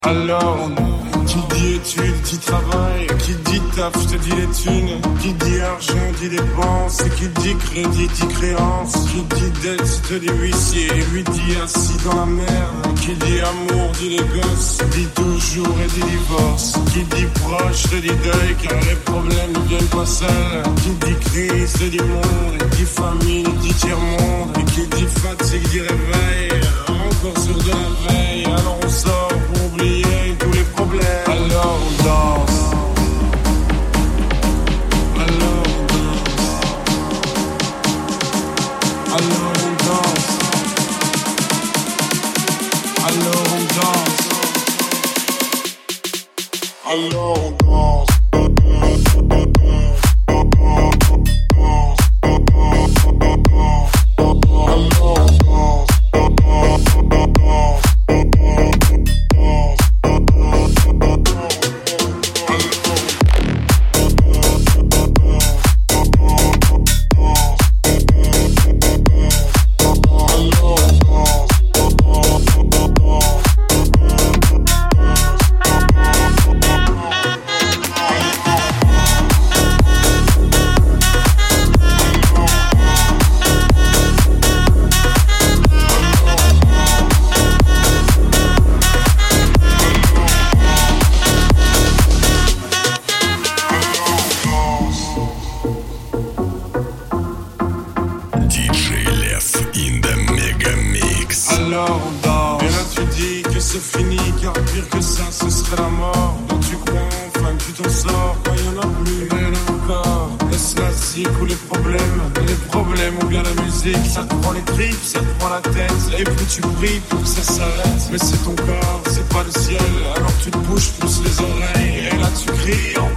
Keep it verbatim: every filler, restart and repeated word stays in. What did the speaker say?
Alors, qui dit études, dit travail, qui dit taf, je te dis les thunes, qui dit argent, dit dépenses, qui dit crédit, dit créance, qui dit dette, je te dis huissier, lui dit assis dans la merde, qui dit amour, dit les gosses, dit toujours et dit divorce, qui dit proche, te dit deuil, car les problèmes ne viennent pas seuls, qui dit crise, te dit monde, qui dit famine, dit tiers-monde, et qui dit fatigue, dit réveil, encore sur de la veille, alors on sort pour oublier tous les problèmes. Alors on danse. Alors on danse. Alors on danse. Alors on danse. Alors on danse. Ça te prend les tripes, ça te prend la tête, et plus tu pries pour que ça s'arrête. Mais c'est ton corps, c'est pas le ciel, alors tu te bouges plus les oreilles, et là tu cries en